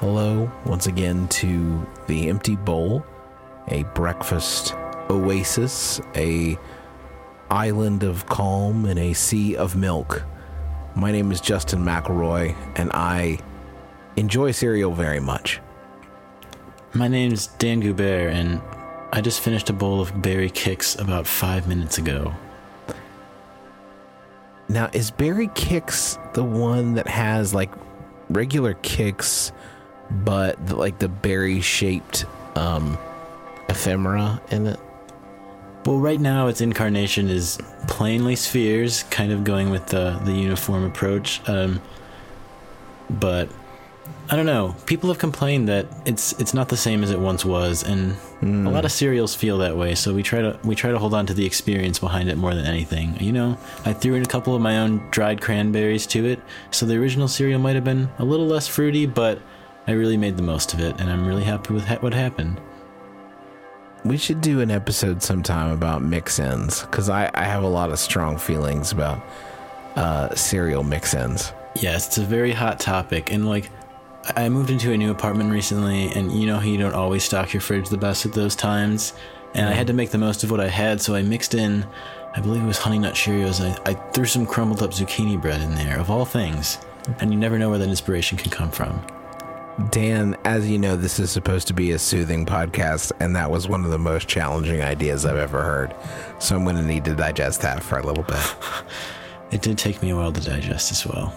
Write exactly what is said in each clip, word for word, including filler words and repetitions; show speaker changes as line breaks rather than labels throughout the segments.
hello once again to the Empty Bowl, a breakfast oasis, a island of calm in a sea of milk. My name is Justin McElroy, and I enjoy cereal very much.
My name's Dan Goubert, and I just finished a bowl of Berry Kix about five minutes ago.
Now, is Berry Kix the one that has, like, regular Kix, but, the, like, the berry-shaped um, ephemera in it?
Well, right now its incarnation is plainly spheres, kind of going with the, the uniform approach. Um, but I don't know. People have complained that it's it's not the same as it once was, and mm. a lot of cereals feel that way. So we try to we try to hold on to the experience behind it more than anything. You know, I threw in a couple of my own dried cranberries to it, so the original cereal might have been a little less fruity, but I really made the most of it, and I'm really happy with ha- what happened.
We should do an episode sometime about mix-ins, because I, I have a lot of strong feelings about uh, cereal mix-ins.
Yes, it's a very hot topic, and like, I moved into a new apartment recently, and you know how you don't always stock your fridge the best at those times, and mm. I had to make the most of what I had, so I mixed in, I believe it was Honey Nut Cheerios, I, I threw some crumbled up zucchini bread in there, of all things, and you never know where that inspiration can come from.
Dan, as you know, this is supposed to be a soothing podcast, and that was one of the most challenging ideas I've ever heard. So I'm going to need to digest that for a little bit.
It did take me a while to digest as well.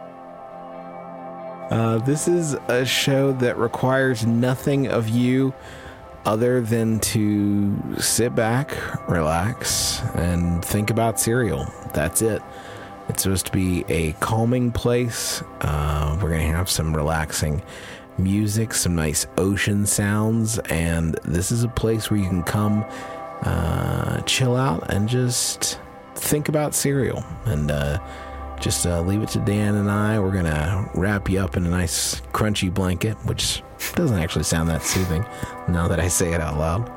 Uh, this is a show that requires nothing of you other than to sit back, relax, and think about cereal. That's it. It's supposed to be a calming place. Uh, we're going to have some relaxing music, some nice ocean sounds, and this is a place where you can come uh, chill out and just think about cereal. And uh, just uh, leave it to Dan and I. We're going to wrap you up in a nice crunchy blanket, which doesn't actually sound that soothing now that I say it out loud.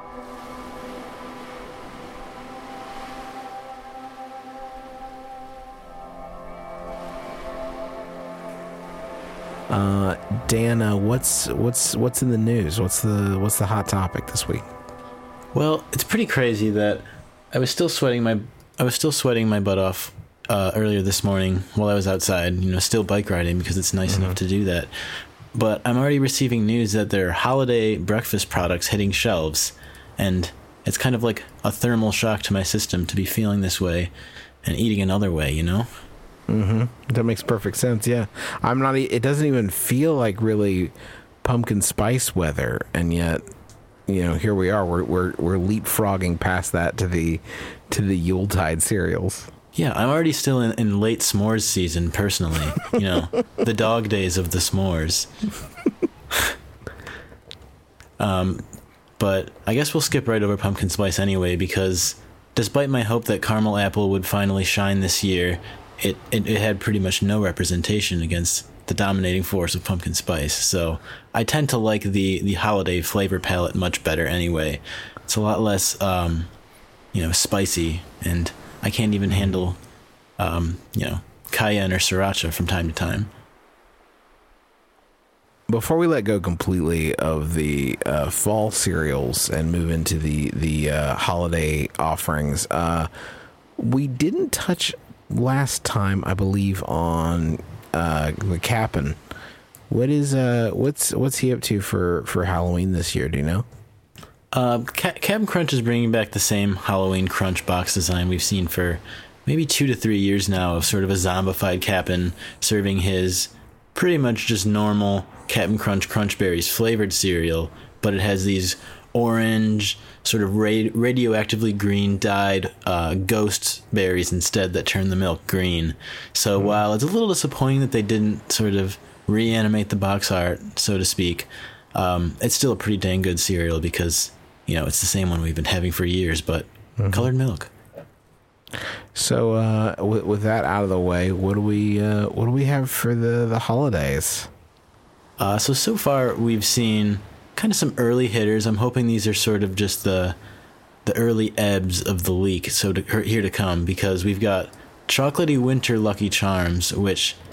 Uh, Dan, uh, what's what's what's in the news? What's the what's the hot topic this week?
Well, it's pretty crazy that I was still sweating my I was still sweating my butt off uh, earlier this morning while I was outside. You know, still bike riding because it's nice mm-hmm. enough to do that. But I'm already receiving news that there are holiday breakfast products hitting shelves, and it's kind of like a thermal shock to my system to be feeling this way and eating another way. You know.
Mm-hmm. That makes perfect sense. Yeah, I'm not. It doesn't even feel like really pumpkin spice weather, and yet, you know, here we are. We're we're we're leapfrogging past that to the to the Yuletide cereals.
Yeah, I'm already still in, in late s'mores season. Personally, you know, the dog days of the s'mores. um, but I guess we'll skip right over pumpkin spice anyway, because despite my hope that caramel apple would finally shine this year, It, it it had pretty much no representation against the dominating force of pumpkin spice. So I tend to like the, the holiday flavor palette much better anyway. It's a lot less, um, you know, spicy, and I can't even handle, um, you know, cayenne or sriracha from time to time.
Before we let go completely of the uh, fall cereals and move into the, the uh, holiday offerings, uh, we didn't touch last time, I believe, on uh, the Cap'n. What is uh, what's what's he up to for, for Halloween this year? Do you know?
Uh, Cap'n Crunch is bringing back the same Halloween Crunch box design we've seen for maybe two to three years now, of sort of a zombified Cap'n serving his pretty much just normal Cap'n Crunch Crunch Berries flavored cereal, but it has these orange, sort of ra- radioactively green dyed uh, ghost berries instead that turn the milk green. So mm. while it's a little disappointing that they didn't sort of reanimate the box art, so to speak, um, it's still a pretty dang good cereal because, you know, it's the same one we've been having for years, but mm-hmm. colored milk.
So uh, with, with that out of the way, what do we uh, what do we have for the, the holidays?
Uh, so so far we've seen kind of some early hitters. I'm hoping these are sort of just the the early ebbs of the leak, so to, here to come, because we've got Chocolatey Winter Lucky Charms, which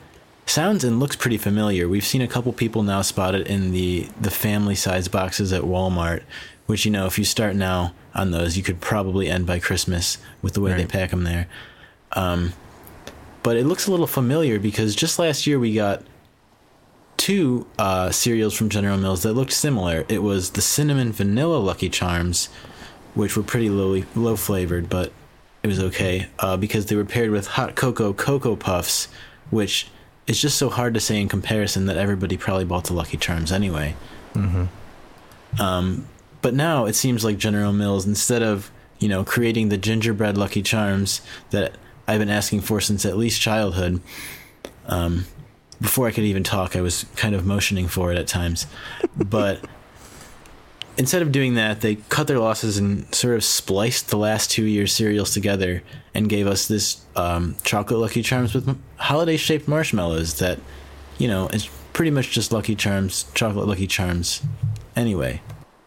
sounds and looks pretty familiar. We've seen a couple people now spot it in the, the family size boxes at Walmart, which, you know, if you start now on those, you could probably end by Christmas with the way right. they pack them there. Um, but it looks a little familiar because just last year we got two uh, cereals from General Mills that looked similar. It was the cinnamon vanilla Lucky Charms, which were pretty low, low flavored, but it was okay uh, because they were paired with hot cocoa Cocoa Puffs, which is just so hard to say in comparison that everybody probably bought the Lucky Charms anyway. Mm-hmm. Um, but now it seems like General Mills, instead of, you know, creating the gingerbread Lucky Charms that I've been asking for since at least childhood, um, before I could even talk, I was kind of motioning for it at times. But instead of doing that, they cut their losses and sort of spliced the last two years' cereals together and gave us this um, chocolate Lucky Charms with holiday-shaped marshmallows that, you know, is pretty much just Lucky Charms, chocolate Lucky Charms anyway.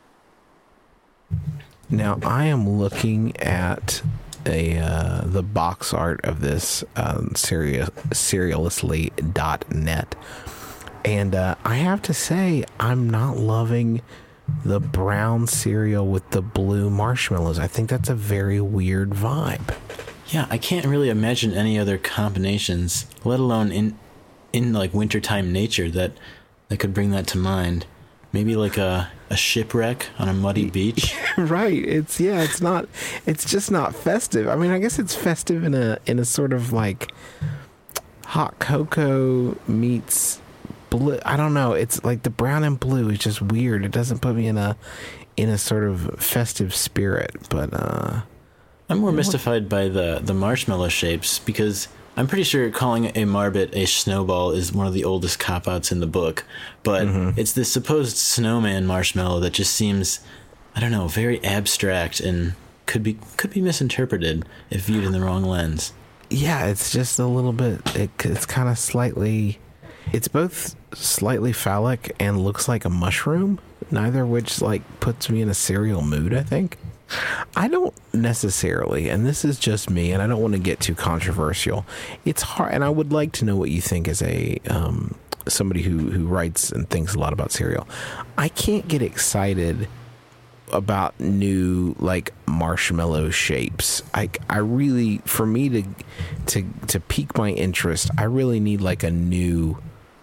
Now, I am looking at a uh, the box art of this um, cereal, cerealistly dot net, and uh, I have to say, I'm not loving the brown cereal with the blue marshmallows. I think that's a very weird vibe.
Yeah, I can't really imagine any other combinations, let alone in in like wintertime nature that that could bring that to mind. Maybe like a, a shipwreck on a muddy beach.
Right. It's yeah, it's not it's just not festive. I mean, I guess it's festive in a in a sort of like hot cocoa meets blue. I don't know. It's like the brown and blue is just weird. It doesn't put me in a in a sort of festive spirit, but uh
I'm more mystified by the the marshmallow shapes because I'm pretty sure calling a Marbit a snowball is one of the oldest cop-outs in the book, but mm-hmm. it's this supposed snowman marshmallow that just seems, I don't know, very abstract and could be could be misinterpreted if viewed in the wrong lens.
Yeah, it's just a little bit, it, it's kind of slightly, it's both slightly phallic and looks like a mushroom, neither of which like puts me in a cereal mood, I think. I don't necessarily, and this is just me, and I don't want to get too controversial. It's hard, and I would like to know what you think as a um, somebody who, who writes and thinks a lot about cereal. I can't get excited about new like marshmallow shapes. I, I really, for me to to to pique my interest, I really need like a new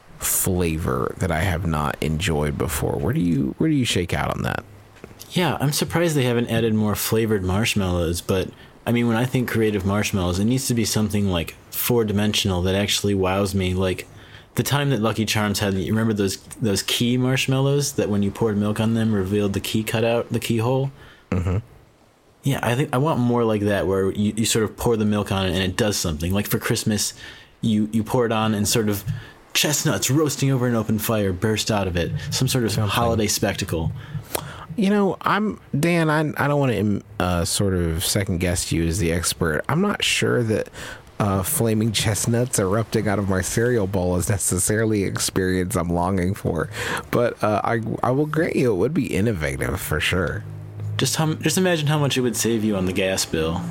flavor that I have not enjoyed before. Where do you where do you shake out on that?
Yeah, I'm surprised they haven't added more flavored marshmallows, but I mean, when I think creative marshmallows, it needs to be something like four-dimensional that actually wows me. Like the time that Lucky Charms had, you remember those those key marshmallows that when you poured milk on them revealed the key cutout, the keyhole? Mm-hmm. Yeah, I think I want more like that, where you, you sort of pour the milk on it and it does something. Like for Christmas, you, you pour it on and sort of chestnuts roasting over an open fire burst out of it. Some sort of something. Holiday spectacle.
You know, I'm Dan. I I don't want to uh, sort of second guess you as the expert. I'm not sure that uh, flaming chestnuts erupting out of my cereal bowl is necessarily an experience I'm longing for. But uh, I I will grant you it would be innovative for sure.
Just hum, just imagine how much it would save you on the gas bill.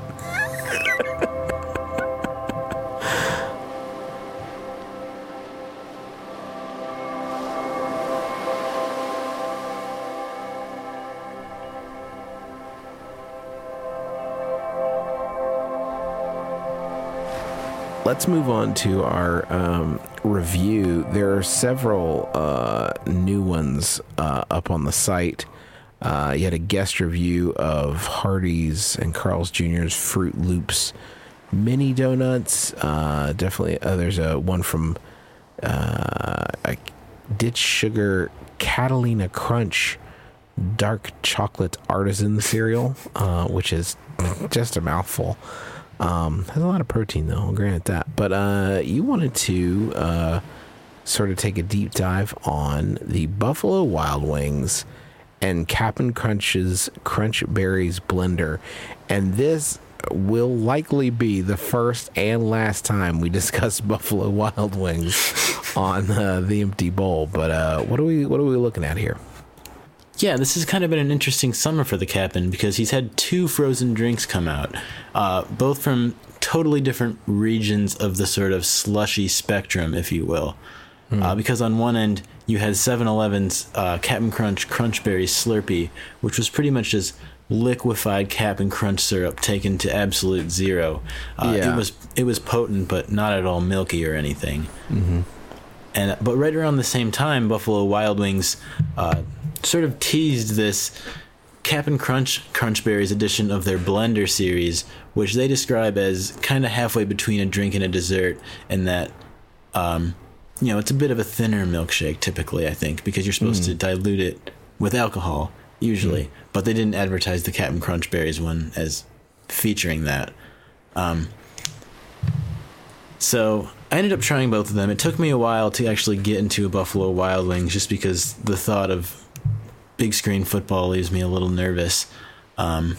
Let's move on to our um, review. There are several uh, new ones uh, up on the site. Uh, you had a guest review of Hardee's and Carl's Junior's Fruit Loops mini donuts. Uh, definitely, uh, there's a one from uh, a Ditch Sugar Catalina Crunch dark chocolate artisan cereal, uh, which is just a mouthful. Um, has a lot of protein though, I'll grant that. But uh, you wanted to uh, sort of take a deep dive on the Buffalo Wild Wings and Cap'n Crunch's Crunch Berries blender, and this will likely be the first and last time we discuss Buffalo Wild Wings on uh, the Empty Bowl. But uh, what are we what are we looking at here?
Yeah, this has kind of been an interesting summer for the Cap'n because he's had two frozen drinks come out, uh, both from totally different regions of the sort of slushy spectrum, if you will. Mm. Uh, because on one end, you had seven eleven's uh, Cap'n Crunch Crunch Berry Slurpee, which was pretty much just liquefied Cap'n Crunch syrup taken to absolute zero. Uh, yeah. It was it was potent, but not at all milky or anything. Mm-hmm. And but right around the same time, Buffalo Wild Wings uh, sort of teased this Cap'n Crunch Crunch Berries edition of their Blender series, which they describe as kind of halfway between a drink and a dessert, and that, um, you know, it's a bit of a thinner milkshake typically, I think, because you're supposed mm. to dilute it with alcohol, usually. Mm. But they didn't advertise the Cap'n Crunch Berries one as featuring that. Um, so I ended up trying both of them. It took me a while to actually get into a Buffalo Wild Wings just because the thought of big screen football leaves me a little nervous. Um,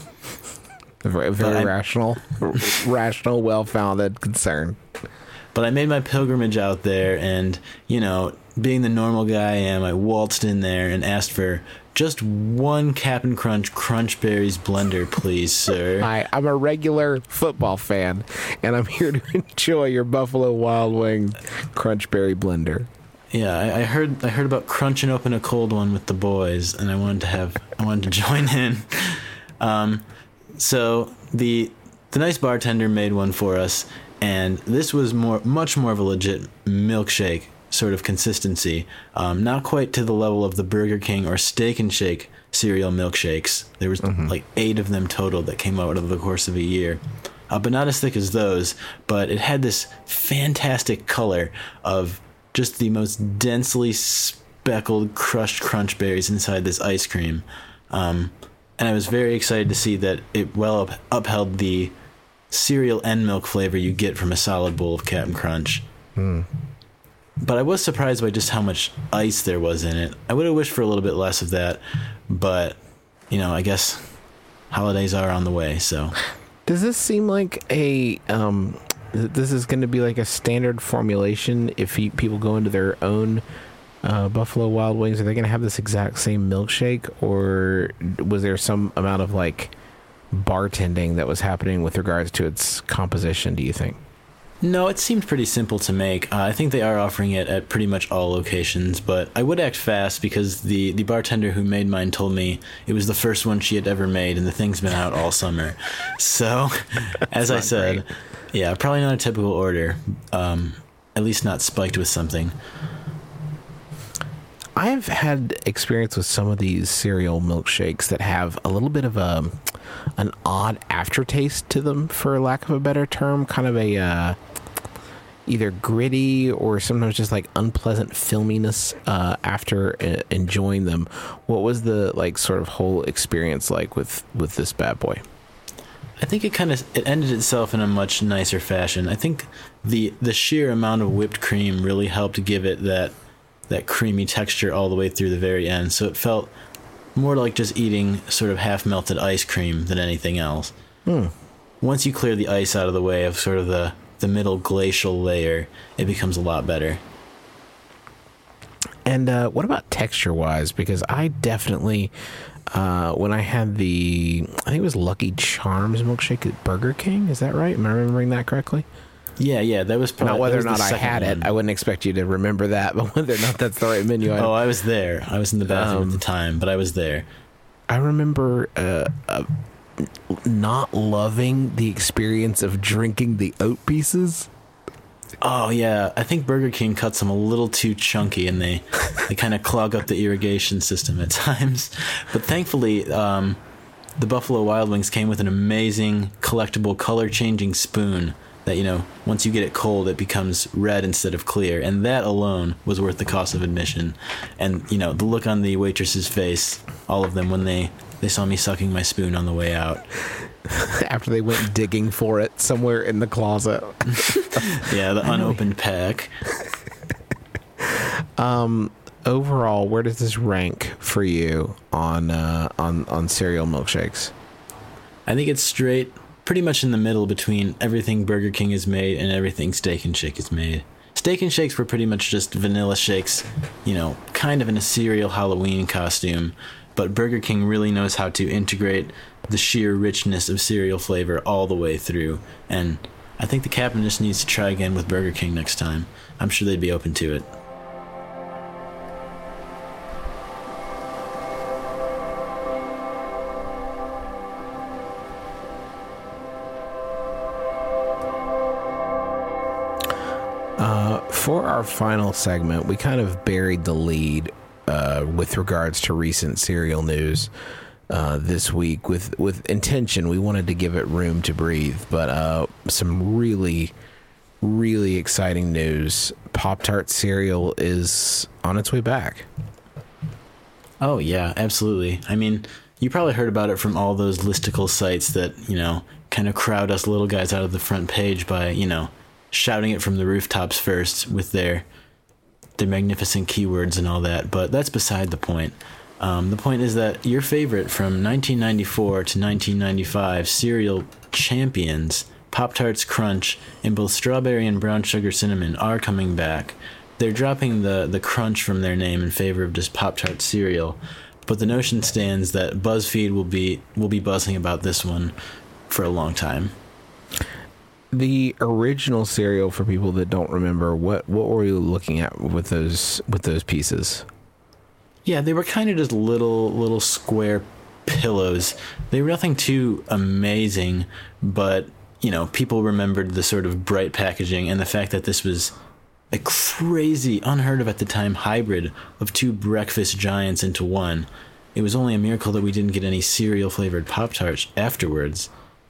very very rational, rational, well-founded concern.
But I made my pilgrimage out there, and, you know, being the normal guy I am, I waltzed in there and asked for just one Cap'n Crunch Crunch Berries blender, please, sir.
Hi, I'm a regular football fan, and I'm here to enjoy your Buffalo Wild Wings Crunch Berry blender.
Yeah, I, I heard I heard about crunching open a cold one with the boys, and I wanted to have I wanted to join in. Um, so the the nice bartender made one for us, and this was more much more of a legit milkshake sort of consistency. Um, not quite to the level of the Burger King or Steak and Shake cereal milkshakes. There was mm-hmm. like eight of them total that came out over the course of a year. Uh, but not as thick as those, but it had this fantastic color of just the most densely speckled crushed crunch berries inside this ice cream. Um, and I was very excited to see that it well up- upheld the cereal and milk flavor you get from a solid bowl of Cap'n Crunch. Mm. But I was surprised by just how much ice there was in it. I would have wished for a little bit less of that, but, you know, I guess holidays are on the way, so.
Does this seem like a, um, this is going to be like a standard formulation if he, people go into their own uh, Buffalo Wild Wings? Are they going to have this exact same milkshake, or was there some amount of, like, bartending that was happening with regards to its composition, do you think?
No, it seemed pretty simple to make. Uh, I think they are offering it at pretty much all locations, but I would act fast because the, the bartender who made mine told me it was the first one she had ever made, and the thing's been out all summer. So, as I said, great. yeah, probably not a typical order, um, at least not spiked with something.
I've had experience with some of these cereal milkshakes that have a little bit of a an odd aftertaste to them, for lack of a better term, kind of a uh, either gritty or sometimes just like unpleasant filminess uh, after uh, enjoying them. What was the like sort of whole experience like with, with this bad boy?
I think it kind of it ended itself in a much nicer fashion. I think the the sheer amount of whipped cream really helped give it that that creamy texture all the way through the very end. So it felt more like just eating sort of half-melted ice cream than anything else. Hmm. Once you clear the ice out of the way of sort of the, the middle glacial layer, it becomes a lot better.
And uh, what about texture-wise? Because I definitely, uh, when I had the, I think it was Lucky Charms milkshake at Burger King, is that right? Am I remembering that correctly?
Yeah, yeah, that was probably...
Not whether
or
not I had
one.
it. I wouldn't expect you to remember that, but whether or not that's the right menu.
oh, I was there. I was in the bathroom um, at the time, but I was there.
I remember uh, uh, not loving the experience of drinking the oat pieces.
Oh, yeah. I think Burger King cuts them a little too chunky, and they, they kind of clog up the irrigation system at times. But thankfully, um, the Buffalo Wild Wings came with an amazing collectible color-changing spoon that, you know, once you get it cold, it becomes red instead of clear. And that alone was worth the cost of admission. And, you know, the look on the waitress's face, all of them, when they, they saw me sucking my spoon on the way out.
After they went digging for it somewhere in the closet.
Yeah, the unopened pack.
Um, overall, where does this rank for you on, uh, on, on cereal milkshakes?
I think it's straight... pretty much in the middle between everything Burger King has made and everything Steak and Shake has made. Steak and Shakes were pretty much just vanilla shakes, you know, kind of in a cereal Halloween costume, but Burger King really knows how to integrate the sheer richness of cereal flavor all the way through, and I think the captain just needs to try again with Burger King next time. I'm sure they'd be open to it.
For our final segment, we kind of buried the lead uh, with regards to recent cereal news uh, this week with, with intention. We wanted to give it room to breathe, but uh, some really, really exciting news. Pop-Tart cereal is on its way back.
Oh, yeah, absolutely. I mean, you probably heard about it from all those listicle sites that, you know, kind of crowd us little guys out of the front page by, you know, shouting it from the rooftops first with their their magnificent keywords and all that, but that's beside the point. Um, the point is that your favorite from nineteen ninety-four to nineteen ninety-five cereal champions, Pop-Tarts Crunch in both strawberry and brown sugar cinnamon, are coming back. They're dropping the, the crunch from their name in favor of just Pop-Tart cereal, but the notion stands that BuzzFeed will be will be buzzing about this one for a long time.
The original cereal, for people that don't remember, what what were you looking at with those with those pieces?
Yeah, they were kind of just little little square pillows. They were nothing too amazing, but you know, people remembered the sort of bright packaging and the fact that this was a crazy, unheard of at the time hybrid of two breakfast giants into one. It was only a miracle that we didn't get any cereal flavored Pop-Tarts afterwards.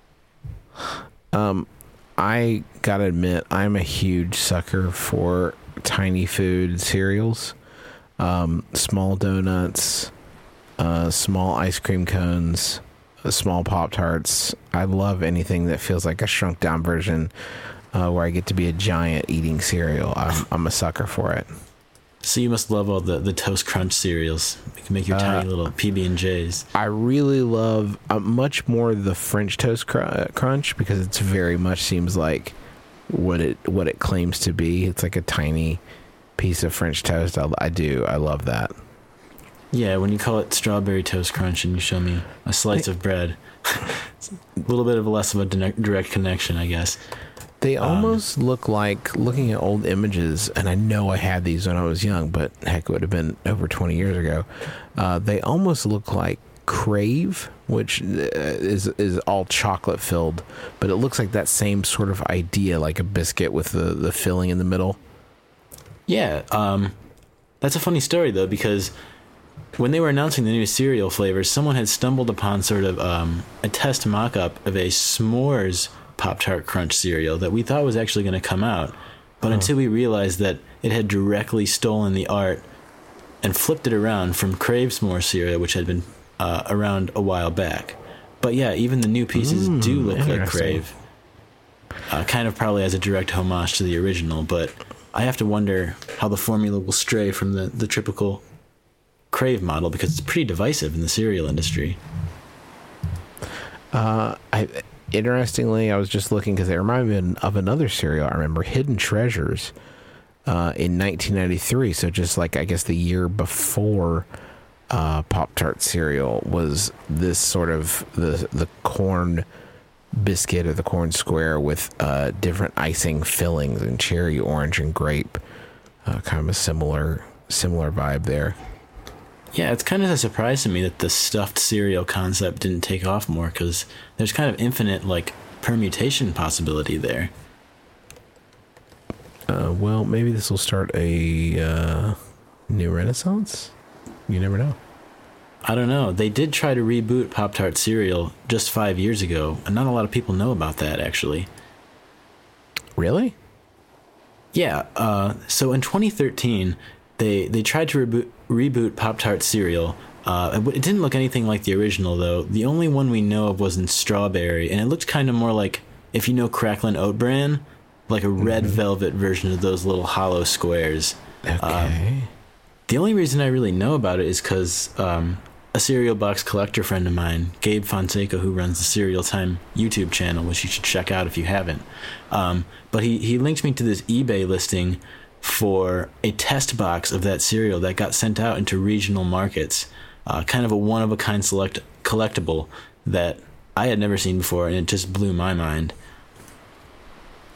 Um. I gotta admit, I'm a huge sucker for tiny food cereals. Um, small donuts, uh, small ice cream cones, uh, small Pop-Tarts. I love anything that feels like a shrunk down version uh, where I get to be a giant eating cereal. I'm, I'm a sucker for it.
So you must love all the, the Toast Crunch cereals. You can make your tiny uh, little P B and J's.
I really love uh, much more the French Toast cr- Crunch because it's very much seems like what it what it claims to be. It's like a tiny piece of French toast. I, I do. I love that.
Yeah, when you call it Strawberry Toast Crunch and you show me a slice of bread, it's a little bit of a less of a direct connection, I guess.
They almost um, look like, looking at old images, and I know I had these when I was young, but heck, it would have been over twenty years ago. Uh, they almost look like Crave, which is is all chocolate filled, but it looks like that same sort of idea, like a biscuit with the, the filling in the middle.
Yeah, um, that's a funny story, though, because when they were announcing the new cereal flavors, someone had stumbled upon sort of um, a test mock-up of a s'mores Pop-Tart Crunch cereal that we thought was actually going to come out, but oh. until we realized that it had directly stolen the art and flipped it around from Crave S'more cereal, which had been uh, around a while back. But yeah, even the new pieces mm, do look like Crave, uh, kind of probably as a direct homage to the original, but I have to wonder how the formula will stray from the, the typical Crave model, because it's pretty divisive in the cereal industry.
Uh, I... Interestingly, I was just looking because it reminded me of another cereal. I remember Hidden Treasures uh, in nineteen ninety-three. So just like, I guess, the year before uh, Pop-Tart cereal was this sort of the the corn biscuit or the corn square with uh, different icing fillings and cherry, orange, and grape. Uh, kind of a similar similar vibe there.
Yeah, it's kind of a surprise to me that the stuffed cereal concept didn't take off more, because there's kind of infinite, like, permutation possibility there.
Uh, well, maybe this will start a uh, new renaissance? You never know.
I don't know. They did try to reboot Pop-Tart cereal just five years ago, and not a lot of people know about that, actually.
Really?
Yeah, uh, so in twenty thirteen... They they tried to reboot, reboot Pop-Tart cereal. Uh, it didn't look anything like the original, though. The only one we know of was in strawberry, and it looked kind of more like, if you know Cracklin' Oat Bran, like a red mm-hmm. velvet version of those little hollow squares.
Okay.
Um, the only reason I really know about it is because um, a cereal box collector friend of mine, Gabe Fonseca, who runs the Cereal Time YouTube channel, which you should check out if you haven't. Um, but he, he linked me to this eBay listing for a test box of that cereal that got sent out into regional markets, uh, kind of a one-of-a-kind select collectible that I had never seen before, and it just blew my mind.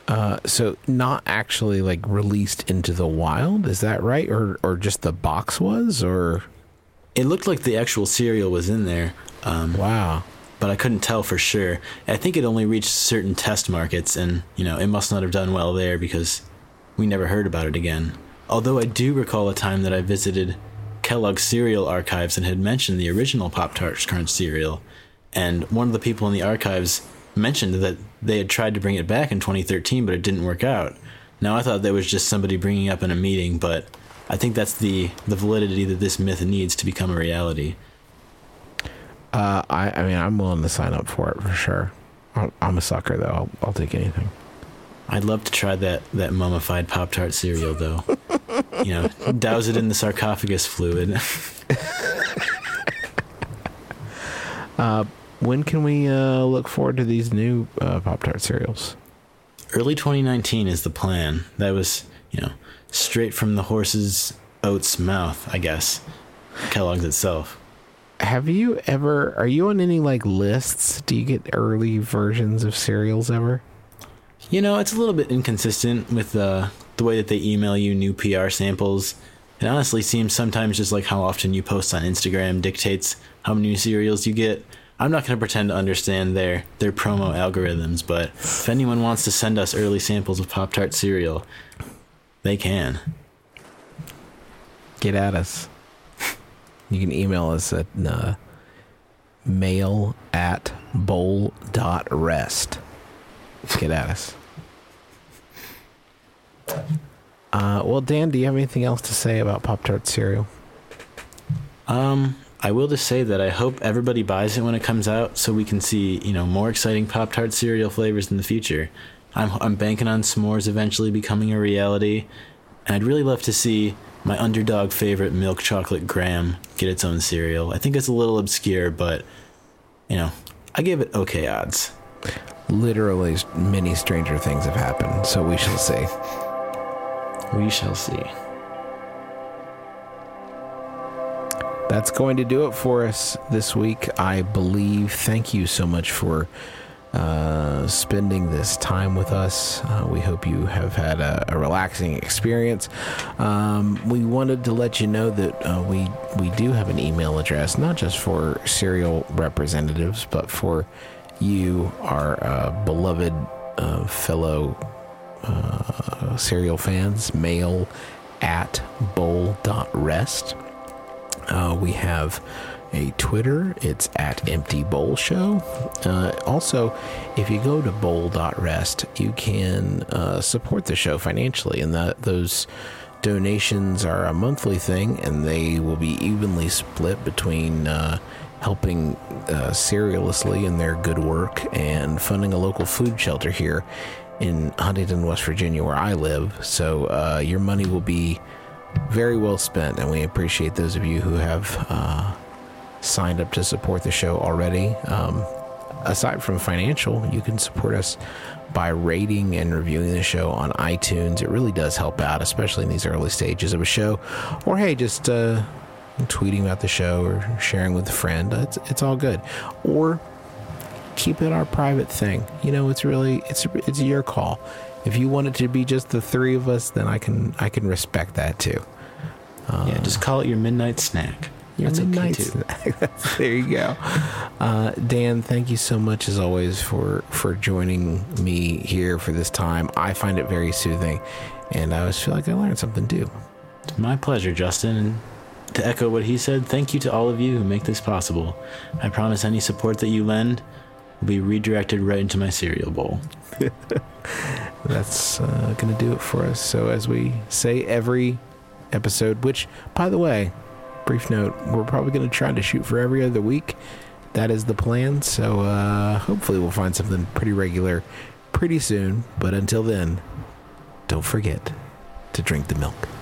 Uh, so not actually like released into the wild, is that right? Or or just the box was, or
It looked like the actual cereal was in there. Um,
wow.
But I couldn't tell for sure. I think it only reached certain test markets, and you know it must not have done well there because we never heard about it again. Although I do recall a time that I visited Kellogg's cereal archives and had mentioned the original Pop-Tarts Crunch cereal, and one of the people in the archives mentioned that they had tried to bring it back in twenty thirteen, but it didn't work out. Now I thought that was just somebody bringing up in a meeting, but I think that's the the validity that this myth needs to become a reality.
Uh, I, I mean, I'm willing to sign up for it for sure. I'm, I'm a sucker, though. I'll, I'll take anything.
I'd love to try that, that mummified Pop-Tart cereal, though. You know, douse it in the sarcophagus fluid.
uh, when can we uh, look forward to these new uh, Pop-Tart cereals?
Early twenty nineteen is the plan. That was, you know, straight from the horse's oat's mouth, I guess. Kellogg's itself.
Have you ever, are you on any like lists? Do you get early versions of cereals ever?
You know, it's a little bit inconsistent with uh, the way that they email you new P R samples. It honestly seems sometimes just like how often you post on Instagram dictates how many new cereals you get. I'm not going to pretend to understand their, their promo algorithms, but if anyone wants to send us early samples of Pop-Tart cereal, they can.
Get at us. You can email us at uh, mail at bowl dot rest. Get at us. Uh, well, Dan, do you have anything else to say about Pop-Tart cereal?
Um, I will just say that I hope everybody buys it when it comes out so we can see, you know, more exciting Pop-Tart cereal flavors in the future. I'm, I'm banking on s'mores eventually becoming a reality, and I'd really love to see my underdog favorite milk chocolate graham get its own cereal. I think it's a little obscure, but, you know, I give it okay odds.
Literally, many stranger things have happened, so we shall see.
We shall see.
That's going to do it for us this week, I believe. Thank you so much for uh, spending this time with us. Uh, we hope you have had a, a relaxing experience. Um, we wanted to let you know that uh, we we do have an email address, not just for cereal representatives, but for you, our uh, beloved uh, fellow uh, cereal fans. Mail at bowl dot rest. Uh, we have a Twitter. It's at Empty Bowl Show. Uh, also, if you go to bowl dot rest, you can uh, support the show financially, and that those donations are a monthly thing, and they will be evenly split between uh, helping uh, Serialously in their good work and funding a local food shelter here in Huntington, West Virginia, where I live. So uh, your money will be very well spent, and we appreciate those of you who have uh, signed up to support the show already. Um, aside from financial, you can support us by rating and reviewing the show on iTunes. It really does help out, especially in these early stages of a show. Or hey, just uh, tweeting about the show or sharing with a friend. It's it's all good. Or keep it our private thing. You know, it's really it's it's your call. If you want it to be just the three of us, then I can I can respect that too.
Uh, yeah, just call it your midnight snack.
Your That's midnight okay snack. There you go. Uh, Dan, thank you so much as always for, for joining me here for this time. I find it very soothing, and I always feel like I learned something too.
It's my pleasure, Justin. And to echo what he said, thank you to all of you who make this possible. I promise any support that you lend will be redirected right into my cereal bowl.
That's uh, going to do it for us. So as we say every episode, which, by the way, brief note, we're probably going to try to shoot for every other week. That is the plan. So uh, hopefully we'll find something pretty regular pretty soon. But until then, don't forget to drink the milk.